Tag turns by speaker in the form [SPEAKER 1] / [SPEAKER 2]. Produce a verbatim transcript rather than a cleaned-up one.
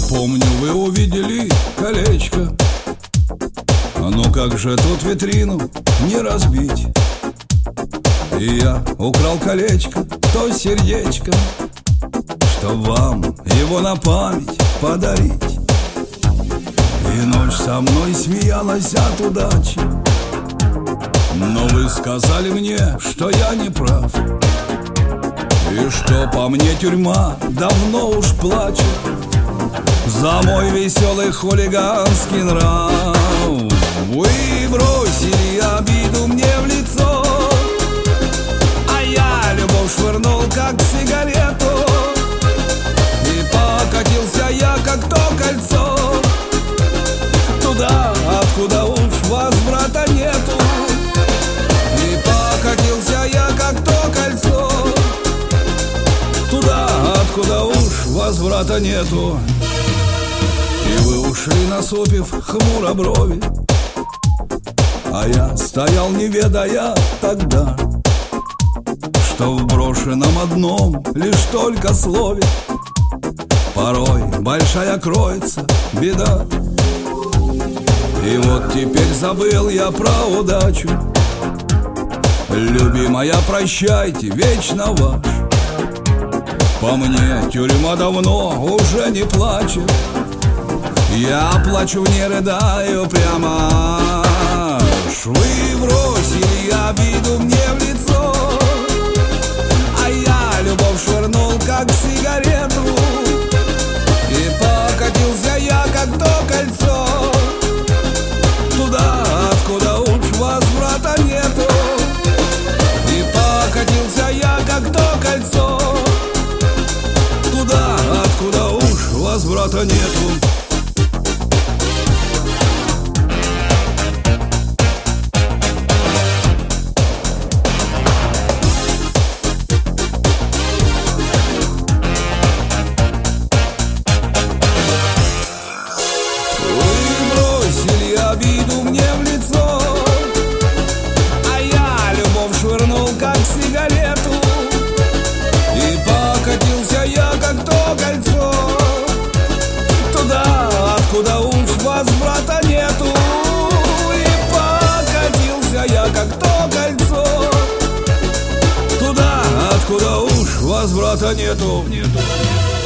[SPEAKER 1] Помню, вы увидели колечко. Ну как же тут витрину не разбить? И я украл колечко, то сердечко, чтоб вам его на память подарить. И ночь со мной смеялась от удачи, но вы сказали мне, что я не прав, и что по мне тюрьма давно уж плачет за мой веселый хулиганский нрав. Вы бросили обиду мне в лицо, а я любовь швырнул, как сигарету, и покатился я, как то кольцо, туда, откуда уж возврата нету. И покатился я, как то кольцо, туда, откуда уж возврата нету. И вы ушли, насупив хмуро брови, а я стоял, не ведая тогда, что в брошенном одном лишь только слове порой большая кроется беда. И вот теперь забыл я про удачу. Любимая, прощайте, вечно ваш. По мне тюрьма давно уже не плачет, я плачу, не рыдаю прямо. Вы бросили обиду мне в лицо, а я любовь швырнул, как сигарету, и покатился я, как то кольцо, туда, откуда уж возврата нету. И покатился я, как то кольцо, туда, откуда уж возврата нету. Обиду мне в лицо, а я любовь швырнул, как сигарету, и покатился я, как то кольцо, туда, откуда уж возврата нету. И покатился я, как то кольцо, туда, откуда уж возврата нету. Нету.